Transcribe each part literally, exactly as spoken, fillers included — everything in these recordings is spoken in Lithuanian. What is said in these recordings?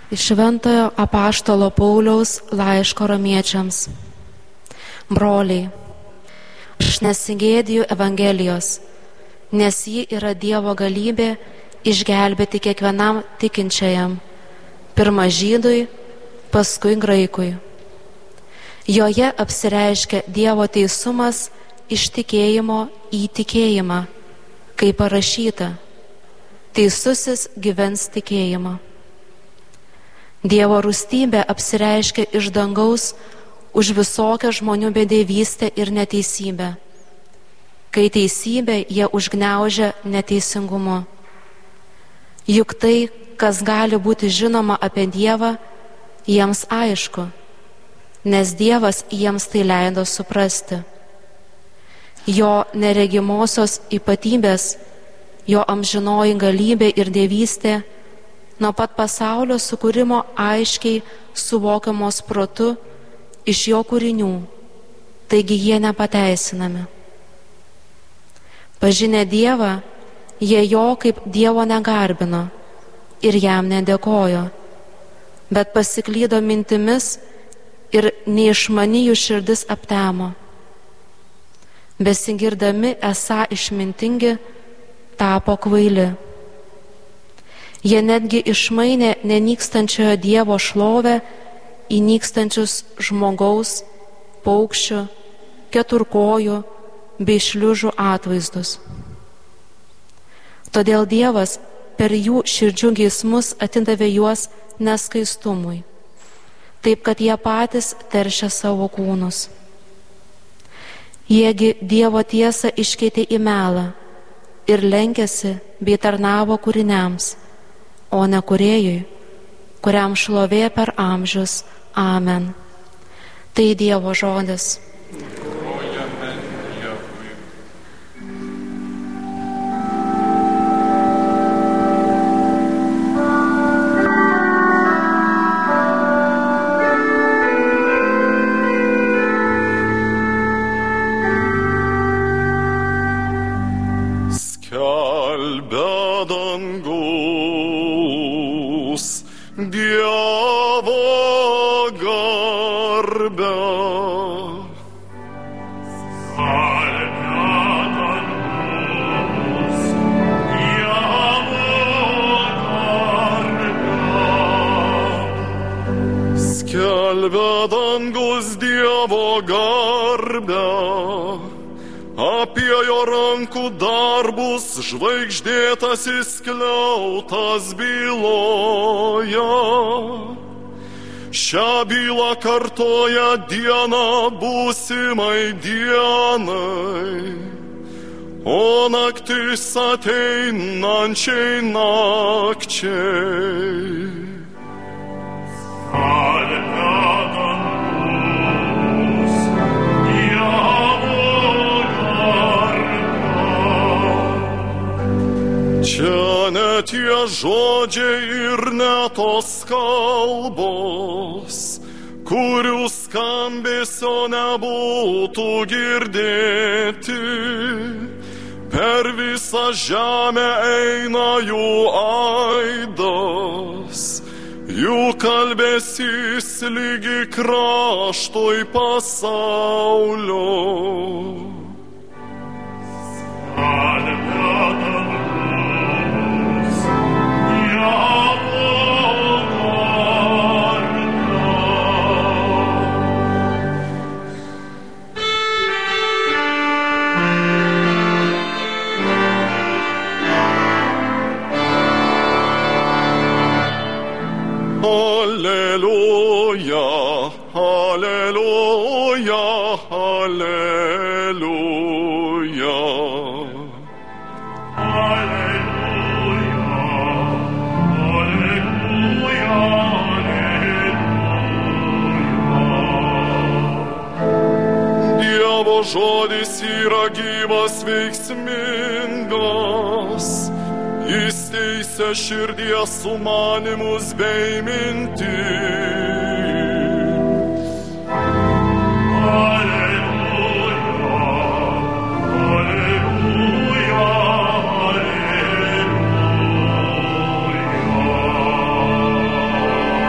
Iš Šventojo apaštalo Pauliaus laiško romiečiams. Broliai, aš nesigėdiju Evangelijos, nes ji yra Dievo galybė išgelbėti kiekvienam tikinčiajam, pirma žydui, paskui graikui. Joje apsireiškia Dievo teisumas iš tikėjimo į tikėjimą, kaip parašyta, teisusis gyvens tikėjimą. Dievo rūstybė apsireiškia iš dangaus už visokią žmonių bedievystę ir neteisybę, kai teisybę jie užgniaužia neteisingumu. Juk tai, kas gali būti žinoma apie Dievą, jiems aišku, nes Dievas jiems tai leido suprasti. Jo neregimosios ypatybės, jo amžinoji galybė ir dievystė nuo pat pasaulio sukūrimo aiškiai suvokiamos protu iš jo kūrinių, taigi jie nepateisinami. Pažinę Dievą, jie jo kaip Dievo negarbino ir jam nedėkojo, bet pasiklydo mintimis ir neišmani jų širdis aptemo. Besigirdami esą išmintingi, tapo kvaili. Jie netgi išmainė nenykstančiojo Dievo šlovę į nykstančius žmogaus, paukščių, keturkojų bei šliužų atvaizdus. Todėl Dievas per jų širdžių geismus atidavė juos neskaistumui, taip kad jie patys teršia savo kūnus. Jiegi Dievo tiesą iškeitė į melą ir lenkėsi bei tarnavo kūriniams, o ne kūrėjui, kuriam šlovė per amžius. Amen. Tai Dievo žodis. Dangus Dievo garbę, apie jo rankų darbus žvaigždėtasis skliautas byloja. Šią bylą kartoja diena būsimai dienai, o naktis ateinančiai nakčiai. Čia ne tie žodžiai ir ne tos kalbos, kurių skambesio nebūtų girdėti. Per visą žemę eina jų aidas, jų kalbesys lygi kraštui pasaulio. Alleluja, alleluja, alleluja. Alleluja, alleluja, alleluja. Dievo žodis yra gyvas, veiksmingas. Jis teisia širdies sumanymus bei mintis. Alleluja, alleluja, alleluja.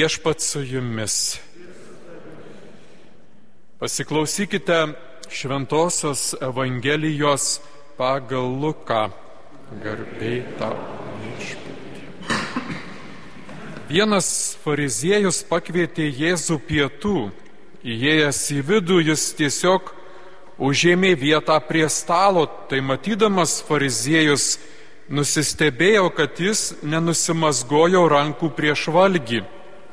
Viešpats su jumis. Pasiklausykite Šventosios Evangelijos pagal Luką. Garbė tau, Viešpatie. Vienas fariziejus pakvietė Jėzų pietų. Įėjęs į vidų, jis tiesiog užėmė vietą prie stalo. Tai matydamas fariziejus nusistebėjo, kad jis nenusimazgojo rankų prieš valgį.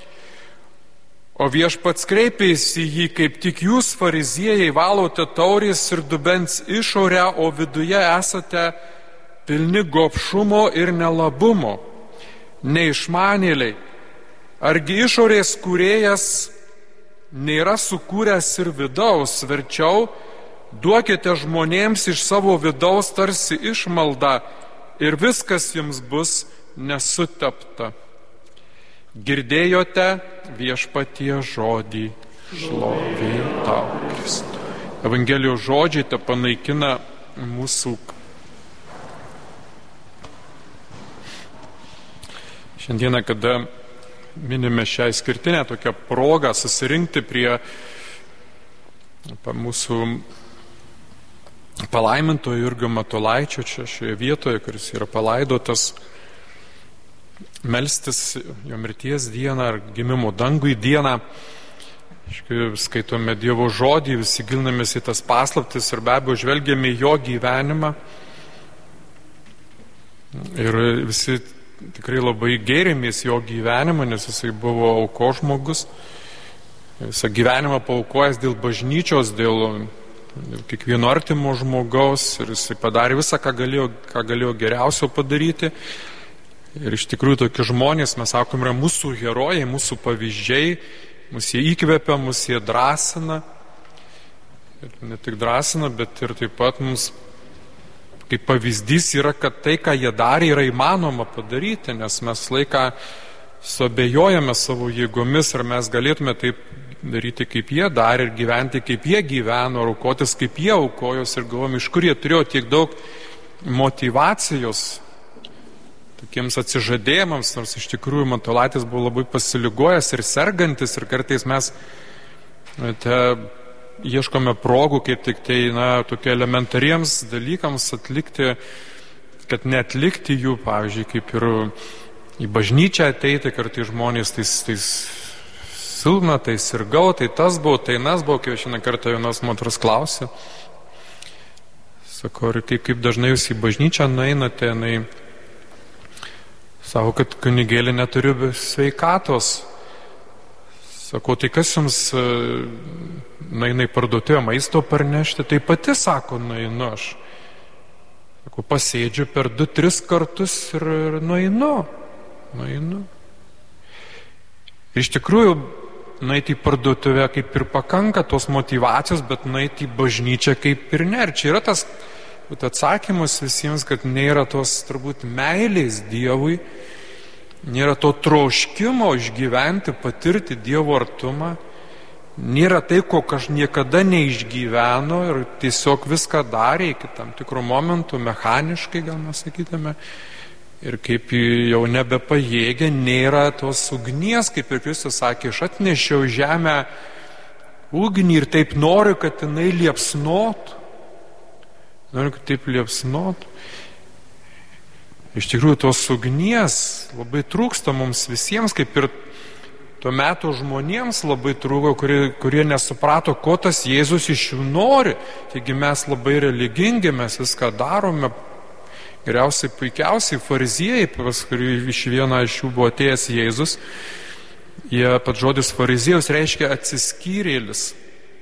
O Viešpats kreipėsi į jį: kaip tik jūs, fariziejai, valote taurės ir dubens išorę, o viduje esate pilni gobšumo ir nelabumo. Neišmanėliai, argi išorės kūrėjas nėra sukūręs ir vidaus? Verčiau duokite žmonėms iš savo vidaus tarsi išmaldą ir viskas jums bus nesutepta. Girdėjote Viešpaties žodį, šlovė tau, Kristau. Evangelijos žodžiai te panaikina mūsų. Šiandieną, kada minime šią išskirtinę tokią progą susirinkti prie mūsų palaimintojo Jurgio Matulaičio čia šioje vietoje, kuris yra palaidotas, melstis jo mirties dieną ar gimimo dangui dieną. Skaitome Dievo žodį, visi gilinamės į tas paslaptis ir be abejo žvelgiame į jo gyvenimą. Ir visi tikrai labai gėrimės jo gyvenimą, nes jisai buvo aukos žmogus. Visą gyvenimą paaukojęs dėl bažnyčios, dėl, dėl kiekvieno artimo žmogaus, ir jisai padarė visą, ką galėjo, ką galėjo geriausio padaryti. Ir iš tikrųjų tokie žmonės, mes sakom, yra mūsų herojai, mūsų pavyzdžiai, mūsų jie įkvepia, mūsų jie drąsina. Ir ne tik drąsina, bet ir taip pat mums kaip pavyzdys yra, kad tai, ką jie darė, yra įmanoma padaryti, nes mes laiką suabejojame savo jėgomis, ar mes galėtume taip daryti, kaip jie darė, ir gyventi, kaip jie gyveno, ar aukotis, kaip jie aukojos, ir galvojame, iš kur jie turėjo tiek daug motyvacijos tokiems atsižadėjimams, nors iš tikrųjų Matulaitis buvo labai pasiligojęs ir sergantis, ir kartais mes te ieškome progų, kaip tik tai, na, tokie elementariems dalykams atlikti, kad neatlikti jų, pavyzdžiui, kaip ir į bažnyčią ateiti, kartais žmonės tais, tais silpna, tai sirgau, tai tas buvo, tai nas buvo, kai šiandien kartą vienos moters klausė. Sako, ir kaip, kaip dažnai jūs į bažnyčią nueinate, jinai sako, kad kunigėlė neturiu sveikatos. Sako, tai kas jums nueina į parduotuvę maisto parnešti? Tai pati, sako, nueinu aš. Sako, pasėdžiu per du, tris kartus ir, ir nueinu. Nueinu. Iš tikrųjų, nueiti į parduotuvę kaip ir pakanka tos motyvacijos, bet nueiti į bažnyčią kaip ir ne. Ir čia yra tas atsakymas visiems, kad nėra tos turbūt meilės Dievui, nėra to troškimo išgyventi, patirti Dievo artumą, nėra tai, ko aš niekada neišgyveno ir tiesiog viską darė iki tam tikrų momentų, mechaniškai gal mes sakytume, ir kaip jau nebepajėgė, nėra tos ugnies, kaip ir Kristus sakė, aš atnešiau žemę ugnį ir taip noriu, kad jinai liepsnotų. Noriu, kad taip liepsnotų. Iš tikrųjų, tos ugnies labai trūksta mums visiems, kaip ir tuo metu žmonėms labai trūko, kurie, kurie nesuprato, ko tas Jėzus iš jų nori. Taigi mes labai religingi, mes viską darome. Geriausiai, puikiausiai fariziejai, pas kurį iš vieno iš jų buvo atėjęs Jėzus, jie pat žodis fariziejus reiškia atsiskyrėlis.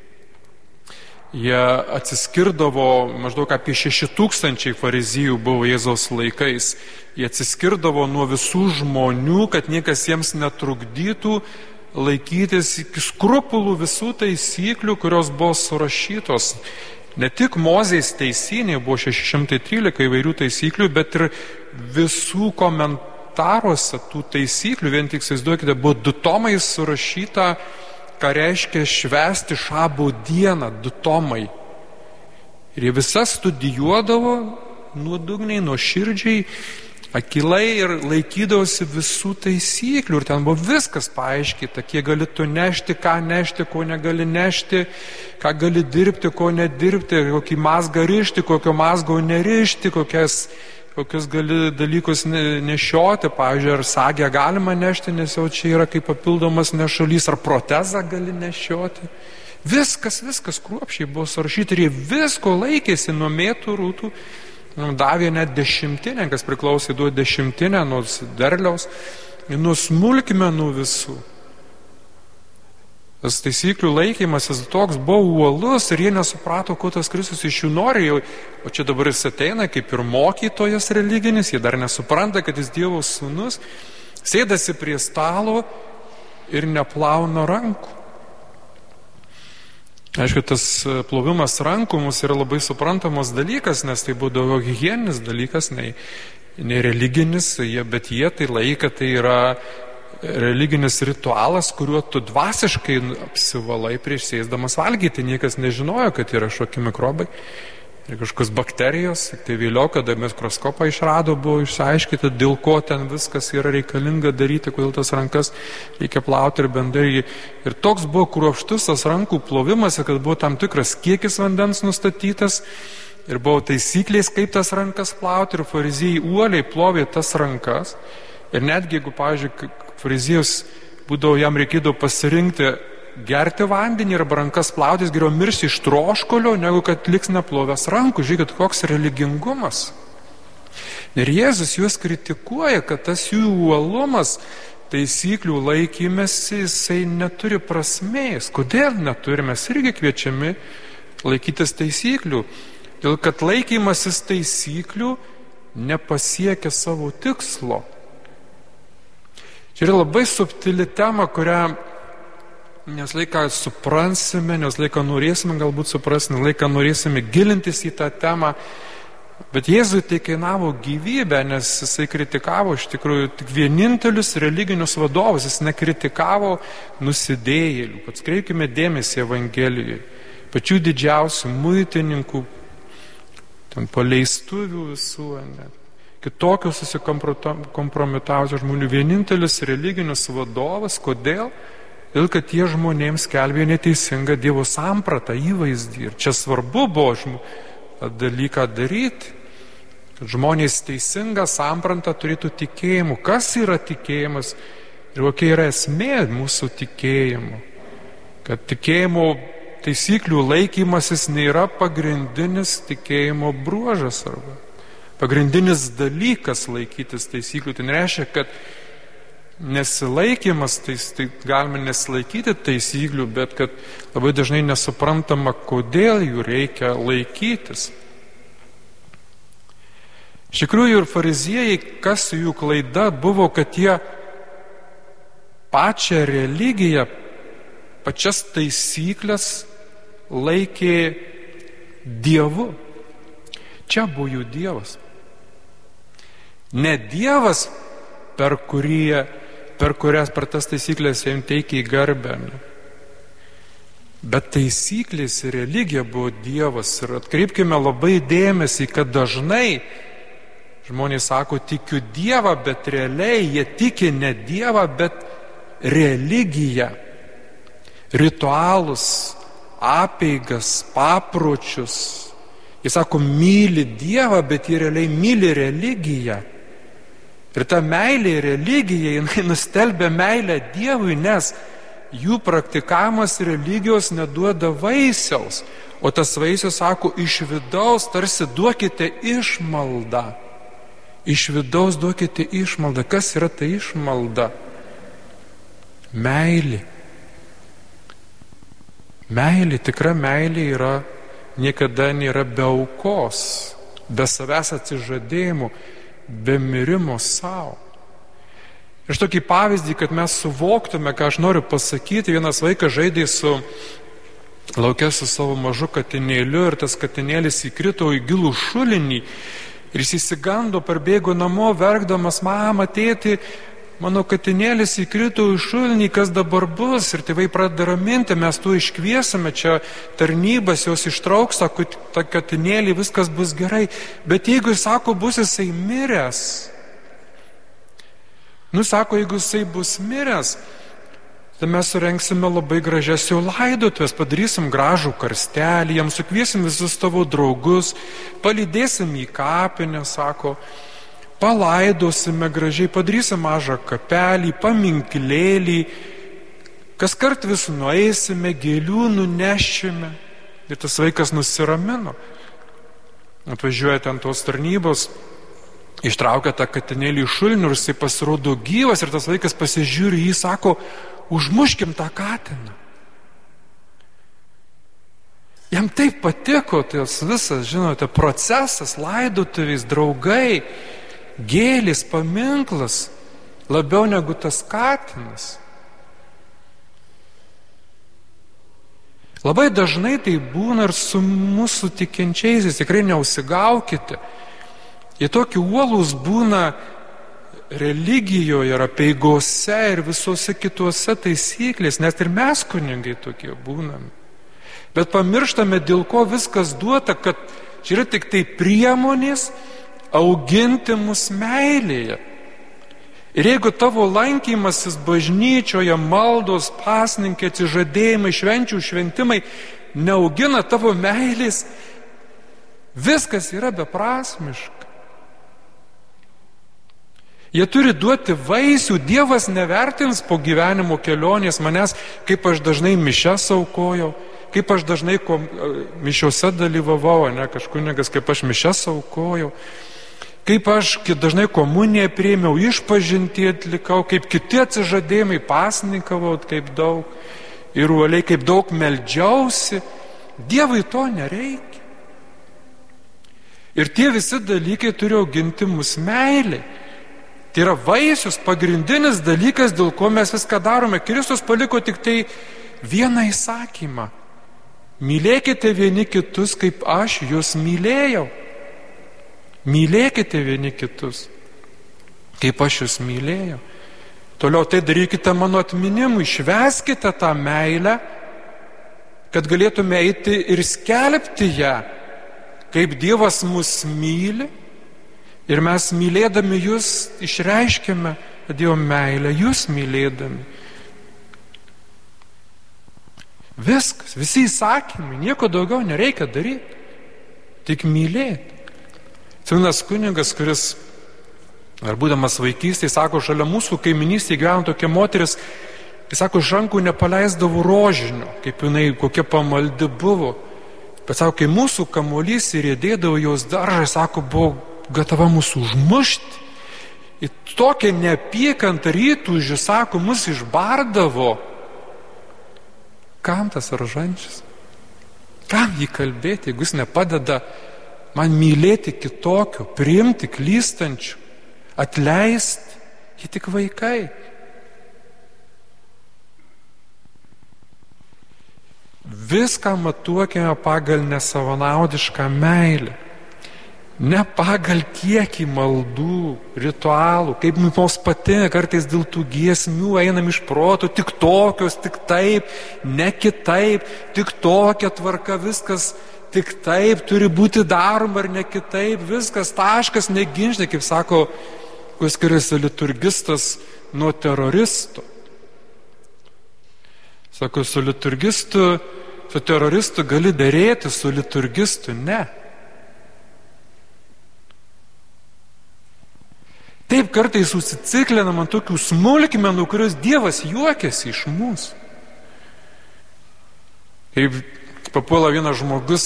Jie atsiskirdavo, maždaug apie šeši tūkstančiai farizijų buvo Jėzaus laikais. Jie atsiskirdavo nuo visų žmonių, kad niekas jiems netrukdytų laikytis iki skrupulų visų taisyklių, kurios buvo surašytos. Ne tik Mozės teisyne buvo šeši šimtai trylika įvairių taisyklių, bet ir visų komentaruose tų taisyklių, vien tik įsivaizduokite, buvo du tomai surašyta, ką reiškia švęsti šabo dieną, du tomai. Ir jie visą studijuodavo nuodugniai, nuoširdžiai, akilai ir laikydavosi visų taisyklių. Ir ten buvo viskas paaiškita, kiek gali tu nešti, ką nešti, ko negali nešti, ką gali dirbti, ko nedirbti, kokį mazgą rišti, kokio mazgo nerišti, kokias, kokius gali dalykus nešioti. Pavyzdžiui, ar sagę galima nešti, nes jau čia yra kaip papildomas nešulys, ar protezą gali nešioti. Viskas, viskas kruopščiai buvo surašyti ir jie visko laikėsi nuo mėtų, rūtų, davė net dešimtinę, kas priklausė duo dešimtinę nuo derliaus, nuo smulkmenų visų. Tas taisyklių laikymasis toks buvo uolus ir jie nesuprato, ko tas Kristus iš jų nori. O čia dabar jis ateina kaip ir mokytojas religinis, jie dar nesupranta, kad jis Dievo sūnus, sėdasi prie stalo ir neplauna rankų. Aišku, tas plovimas rankų mums yra labai suprantamas dalykas, nes tai buvo daugiau higieninis dalykas, nei, nei religinis, bet jie tai laika, tai yra religinis ritualas, kuriuo tu dvasiškai apsivalai prieš sėsdamas valgyti. Niekas nežinojo, kad yra kažkokie mikrobai ir kažkokios bakterijos. Tai vėliau, kada mikroskopą išrado, buvo išsiaiškita, dėl ko ten viskas yra reikalinga daryti, kodėl tas rankas reikia plauti ir bendrai. Ir toks buvo kruopštus tas rankų plovimas, kad buvo tam tikras kiekis vandens nustatytas ir buvo taisyklės, kaip tas rankas plauti, ir fariziejai uoliai plovė tas rankas. Ir netgi, jeigu, pavyzdžiui, fariziejus būdavo, jam reikėdavo pasirinkti gerti vandenį ir rankas plautis, geriau mirsi iš troškulio, negu kad liks neplovęs rankų. Žiūrėkit, koks religingumas. Ir Jėzus juos kritikuoja, kad tas jų uolumas, taisyklių laikymėsi, jisai neturi prasmės. Kodėl neturi? Mes irgi kviečiami laikytis taisyklių. Dėl kad laikymasis taisyklių nepasiekia savo tikslo. Čia yra labai subtili tema, kurią nes laiką suprasime, nes laiką norėsime galbūt suprasti, nes laiką norėsime gilintis į tą temą. Bet Jėzui tai kainavo gyvybę, nes jisai kritikavo iš tikrųjų tik vienintelius religinius vadovus, jis nekritikavo nusidėjėlių. Pats kreipkime dėmesį Evangelijoje. Pačių didžiausių muitininkų, ten paleistuvių visų, net kitokių susikompromitavusių žmonių. Vienintelis religinis vadovas, kodėl? Ir kad tie žmonėms skelbė neteisingą Dievo sampratą, įvaizdį. Ir čia svarbu buvo dalyką daryti, kad žmonės teisingą sampratą turėtų tikėjimu. Kas yra tikėjimas ir kokia yra esmė mūsų tikėjimo? Kad tikėjimo taisyklių laikymasis nėra pagrindinis tikėjimo bruožas arba pagrindinis dalykas laikytis taisyklių. Tai reiškia, kad nesilaikymas, tai, tai galime nesilaikyti taisyklių, bet kad labai dažnai nesuprantama, kodėl jų reikia laikytis. Iš tikrųjų ir fariziejai, kas jų klaida buvo, kad jie pačią religiją, pačias taisyklės laikė Dievu. Čia buvo jų Dievas. Ne Dievas, per kurį per kurias, per tas taisyklės jam teikia į garbę. Bet taisyklės ir religija buvo Dievas. Ir atkreipkime labai dėmesį, kad dažnai žmonės sako, tikiu Dievą, bet realiai jie tiki ne Dievą, bet religiją. Ritualus, apeigas, papročius. Jie sako, myli Dievą, bet jie realiai myli religiją. Ir ta meilė religija, jinai nustelbia meilę Dievui, nes jų praktikavimas religijos neduoda vaisiaus. O tas vaisius, sako, iš vidaus tarsi duokite išmaldą. Iš vidaus duokite išmaldą. Kas yra ta išmalda? Meilė. Meilė, tikra meilė yra, niekada nėra be aukos, be savęs atsižadėjimų, be mirimo savo. Ir tokį pavyzdį, kad mes suvoktume, ką aš noriu pasakyti, vienas vaikas žaidė su lauke su savo mažu katinėliu ir tas katinėlis įkrito į gilų šulinį ir jis įsigando, parbėgo namo, verkdamas, mama, tėti, mano katinėlis įkrito į šulinį, kas dabar bus? Ir tėvai pradeda raminti, mes tu iškviesime čia tarnybas, jos ištrauks tą, tą katinėlį, viskas bus gerai. Bet jeigu jis sako, bus jisai miręs, nu sako, jeigu jisai bus miręs, tai mes surenksime labai gražias jo laidotuvės, padarysim gražų karstelį, jam sukviesim visus tavo draugus, palydėsim į kapinę, sako, palaidosime gražiai, padarysim mažą kapelį, paminkilėlį, kas kart vis nueisime, gėlių nunešime. Ir tas vaikas nusiramino. Atvažiuoja ten tos tarnybos, ištraukia tą katinėlį iš šulinių ir jisai pasirodo gyvas ir tas vaikas pasižiūri, jį sako, užmuškim tą katiną. Jam taip patiko tas visas, žinote, procesas, laidotuviais, draugai, gėlis, paminklas, labiau negu tas katinas. Labai dažnai tai būna ir su mūsų tikinčiaisiais, tikrai neusigaukite. Jie tokie uolūs būna religijoje ir apeigose ir visose kitose taisyklės, net ir mes kunigai tokie būname. Bet pamirštame, dėl ko viskas duota, kad čia yra tik tai priemonės auginti mus meilėje. Ir jeigu tavo lankymasis bažnyčioje, maldos, pasninkė, atsižadėjimai, švenčių šventimai neaugina tavo meilės, viskas yra beprasmiška. Jie turi duoti vaisių, Dievas nevertins po gyvenimo kelionės manęs, kaip aš dažnai mišias aukojau, kaip aš dažnai kom, mišiuose dalyvavau, ne, kažkunigas, kaip aš mišias aukojau, kaip aš dažnai komuniją priėmiau, išpažintį atlikau, kaip kiti atsižadėjimai, pasninkavau, kaip daug, ir uoliai, kaip daug meldžiausi. Dievui to nereikia. Ir tie visi dalykai turi auginti mus meilei. Tai yra vaisius, pagrindinis dalykas, dėl ko mes viską darome. Kristus paliko tik tai vieną įsakymą. Mylėkite vieni kitus, kaip aš jūs mylėjau. Mylėkite vieni kitus, kaip aš jūs mylėjau. Toliau tai darykite mano atminimui, švęskite tą meilę, kad galėtume eiti ir skelbti ją, kaip Dievas mus myli. Ir mes mylėdami jūs išreiškėme Dievo meilę, jūs mylėdami. Viskas, visi įsakymai, nieko daugiau nereikia daryti, tik mylėti. Vienas kunigas, kuris, ar būdamas vaikystėje, sako, šalia mūsų kaiminystėje gyveno tokia moteris, jis sako, iš rankų nepaleisdavo rožinio, kaip jinai kokia pamaldi buvo. Bet sako, kai mūsų kamuolys įrėdėdavo jos daržą, sako, buvo gatava mūsų užmušti. Į tokią neapykantą rytųžį, sako, mus išbardavo. Kam tas rožančius? Kam jį kalbėti, jeigu jis nepadeda man mylėti kitokio, priimti klystančių, atleisti, jie tik vaikai. Viską matuokime pagal nesavanaudišką meilę. Ne pagal kiekį maldų, ritualų, kaip mums patinka kartais dėl tų giesmių einam iš proto, tik tokios, tik taip, ne kitaip, tik tokia tvarka, viskas tik taip, turi būti daroma ar ne kitaip, viskas taškas, neginčia, kaip sako, kuo skiriasi liturgistas nuo teroristo. Sako, su liturgistu, su teroristu gali derėti, su liturgistu ne. Taip kartais susiciklinam ant tokių smulkmenų, kurios Dievas juokiasi iš mūsų. Kaip papuola vienas žmogus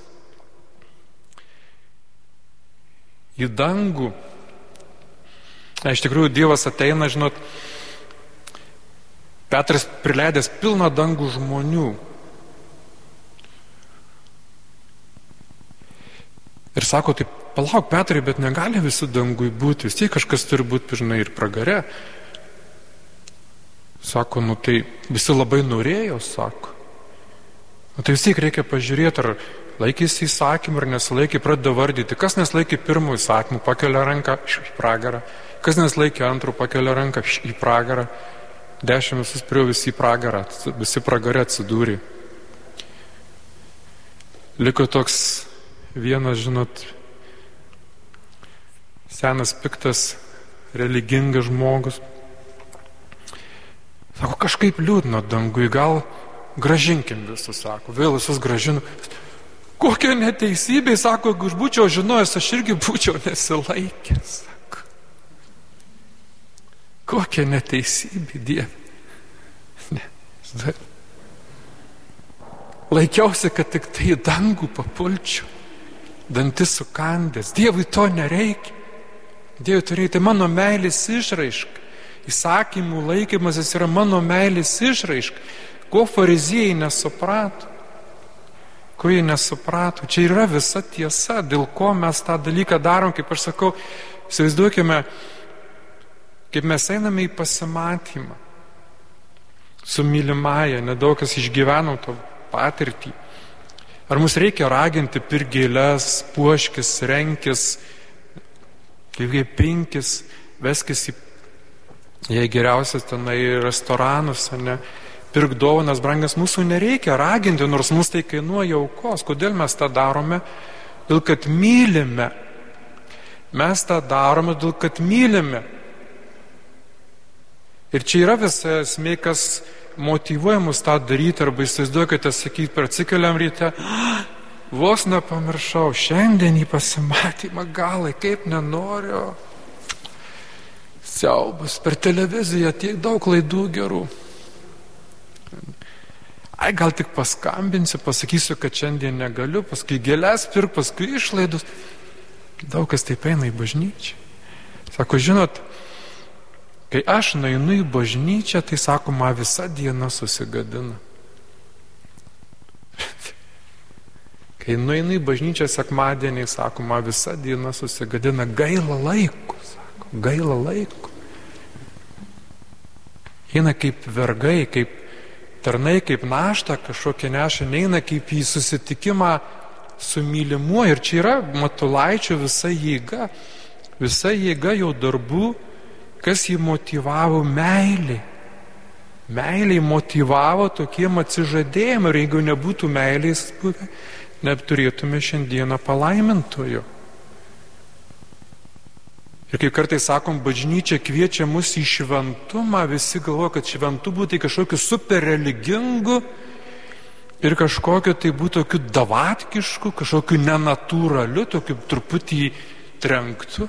į dangų. Na, iš tikrųjų, Dievas ateina, žinot, Petras prileidęs pilną dangų žmonių. Ir sako, taip, palauk, Petrai, bet negali visi dangui būti, vis tiek kažkas turi būti, žinai, ir pragare. Sako, nu tai visi labai norėjo, sako. Nu tai vis tiek reikia pažiūrėti, ar, laikėsi įsakymų ir nesilaikė, pradeda vardyti. Kas nesilaikė pirmų įsakymų, pakelia ranką į pragarą. Kas nesilaikė antrų, pakelia ranką į pragarą. Dešimt visus prie visi į pragarą, visi pragare atsidūrė. Liko toks vienas, žinot, senas piktas, religingas žmogus. Sako, kažkaip liūdna dangui, gal gražinkim visus, sako. Vėl visus gražinu. Kokia neteisybė, sako, jeigu aš būčiau žinojęs, aš irgi būčiau nesilaikęs, sako. Kokia neteisybė, Dieve. Ne. Laikiausi, kad tik tai į dangų papulčiau, dantis sukandęs. Dievui to nereikia. Dievui to reikia, tai mano meilės išraiška. Įsakymų laikymasis yra mano meilės išraiška. Ko fariziejai nesuprato? Ko jie nesuprato? Čia yra visa tiesa, dėl ko mes tą dalyką darom, kaip aš sakau, įsivaizduokime, kaip mes einame į pasimatymą su mylimąja, nedaug kas išgyvenom to patirtį. Ar mus reikia raginti pirkti gėles, puoškis, renkis, kaip pinkis, veskis į, jei geriausias tenai restoranus, ne, pirk dovanas brangas, mūsų nereikia raginti, nors mūsų tai kainuoja aukos. Kodėl mes tą darome? Dėl kad mylime. Mes tą darome, dėl kad mylime. Ir čia yra visa esmė, kas motyvuoja mus tą daryti, arba įsivaizduokite, sakyti, per atsikeliam ryte, vos nepamiršau, šiandien į pasimatymą galai, kaip nenoriu. Siaubas, per televiziją tiek daug klaidų gerų. Ai, gal tik paskambinsiu, pasakysiu, kad šiandien negaliu, paskui gėles pirk, paskui išlaidus. Daug kas taip eina į bažnyčią. Sako, žinot, kai aš nueinu į bažnyčią, tai sako, man visa diena susigadina. Kai nueinu į bažnyčią sekmadienį, sako, man visa diena susigadina. Gaila laiko, sako, gaila laiko. Eina kaip vergai, kaip tarnai, kaip naštą kažkokią neša, neina kaip į susitikimą su mylimuoju. Ir čia yra Matulaičio visa jėga, visa jėga jo darbų, kas jį motyvavo meilė. Meilė motyvavo tokiem atsižadėjimą. Ir jeigu nebūtų meilės buvę, neturėtume šiandieną palaimintojo. Ir kaip kartais sakom, bažnyčia kviečia mus į šventumą, visi galvoja, kad šventų būtų kažkokiu super religingu ir kažkokiu tai būtų tokiu davatkišku, kažkokiu nenatūraliu, tokiu truputį trenktu.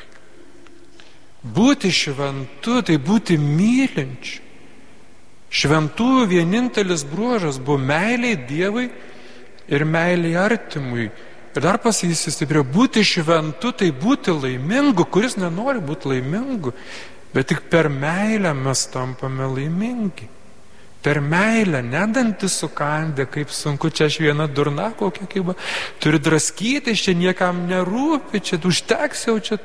Būti šventu, tai būti mylinčiu. Šventų vienintelis bruožas buvo meilė Dievui ir meilė artimui. Ir dar pasakysiu stipriau, būti šventu, tai būti laimingu, kuris nenori būti laimingu, bet tik per meilę mes tampame laimingi. Per meilę, nedantis sukandę, kaip sunku, čia aš viena durna kokia, kaip turi draskyti, čia niekam nerūpi, čia užteks jau čia.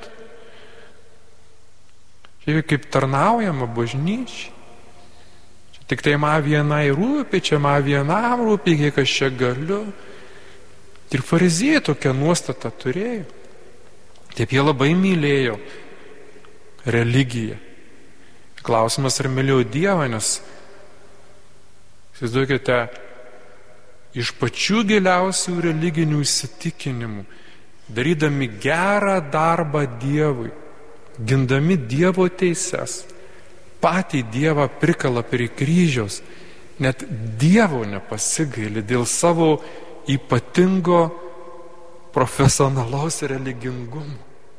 Čia kaip tarnaujama bažnyčiai. Čia tik tai man vienai rūpi, čia man vienam rūpi, kiek aš čia galiu. Ir fariziejai tokią nuostatą turėjo. Taip jie labai mylėjo religiją. Klausimas, ar mylėjo Dievą, nes, įsivaizduokite, iš pačių giliausių religinių įsitikinimų, darydami gerą darbą Dievui, gindami Dievo teises, patį Dievą prikala prie kryžiaus, net Dievo nepasigaili dėl savo ypatingo profesionalaus religingumo.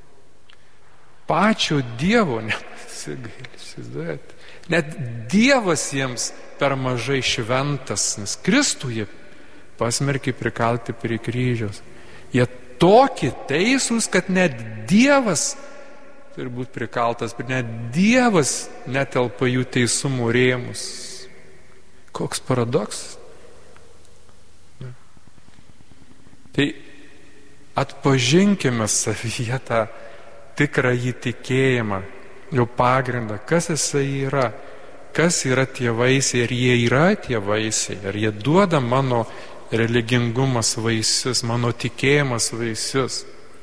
Pačio Dievo nepasigaili. Net Dievas jiems per mažai šventas, nes Kristų jie pasmerkė prikalti prie kryžiaus. Jie tokie teisūs, kad net Dievas turi būti prikaltas, bet net Dievas netelpa jų teisumo rėmus. Koks paradoksas. Tai atpažinkime savyje tą tikrąjį tikėjimą, jo pagrindą, kas jisai yra, kas yra tie vaisiai, ar jie yra tie vaisiai, ar jie duoda mano religingumas vaisius, mano tikėjimas vaisius.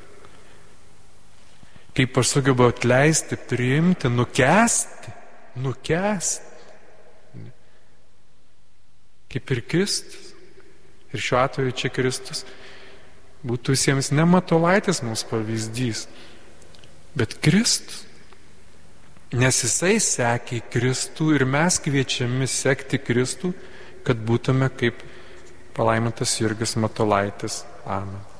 Kaip aš sugebu atleisti, priimti, nukęsti, nukęsti. Kaip ir Kristus. Ir šiuo atveju čia Kristus būtų visiems ne Matulaitis mūsų pavyzdys, bet Kristus. Nes jisai sekė Kristų ir mes kviečiami sekti Kristų, kad būtume kaip palaimintas Jurgis Matulaitis. Amen.